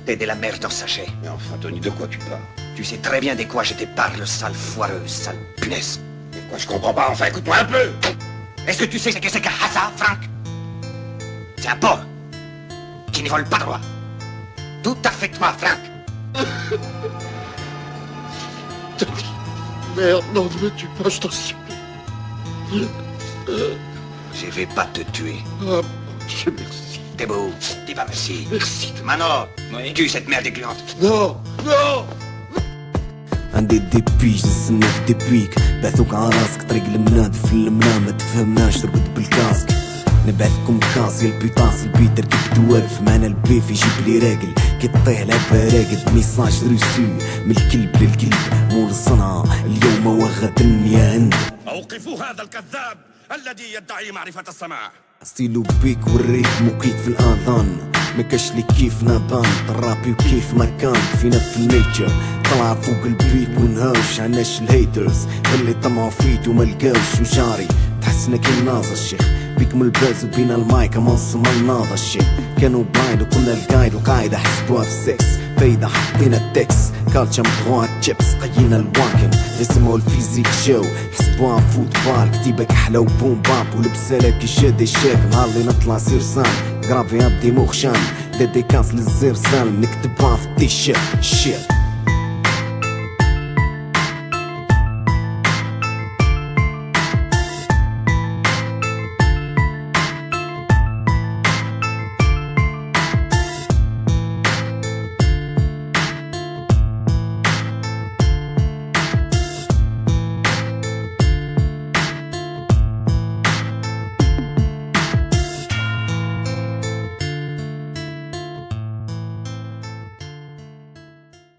T'es de la merde en sachet. Mais enfin, Tony, de quoi tu parles? Tu sais très bien de quoi je te parle, sale foireuse, sale punaise. Mais quoi, je comprends pas, enfin, écoute-moi un peu. Est-ce que tu sais ce que c'est qu'un hasard, Franck? C'est un porc qui ne vole pas droit. Tout à fait toi, Franck. Tony, merde, non, ne me tue pas, je t'en supplie. Je vais pas te tuer. Ah, mon Dieu, merci. T'es beau, dis pas merci. Merci. Mano, Oui. tue cette merde gluante. Non, non. عندي ديبيج نستناك ديبيك بعثوك عراسك طريق المناد في المنام ما تفهمناش ترقد بالكاسك نبعثكم كاس يا البيطاس البيت ركبت واقف معنا البيف يجيب لي راجل كي طيح لعبة راقد ميساج روسي من الكلب للكلب مول الصنعة اليوم وغدا يا هند أوقفوا هذا الكذاب الذي يدعي معرفة السماع. ستيلو بيك والريتم مقيت في الاذان مكاش لي كيف نظام الرابي وكيف ما كان فينا في النيتشر طلع فوق البيت ونهاوش عناش الهيترز اللي طمعوا فيت وما لقاوش وجاري تحسنا كي ناظر الشيخ بيك من الباز وبين المايك منص من ناظر الشيخ كانوا بلايند وكنا القايد والقايدة حسبوها في السكس فايدة حطينا التكس كالتشا مبغوها تشيبس قينا الواكن اسمعوا الفيزيك شو حسبوها فوتبال كتيبك حلا وبوم باب ولبسالك كي شاد الشاك نهار اللي نطلع سيرسان قرافي ابدي مخشان ديديكاس للزرسان نكتبها في التيشيرت شيت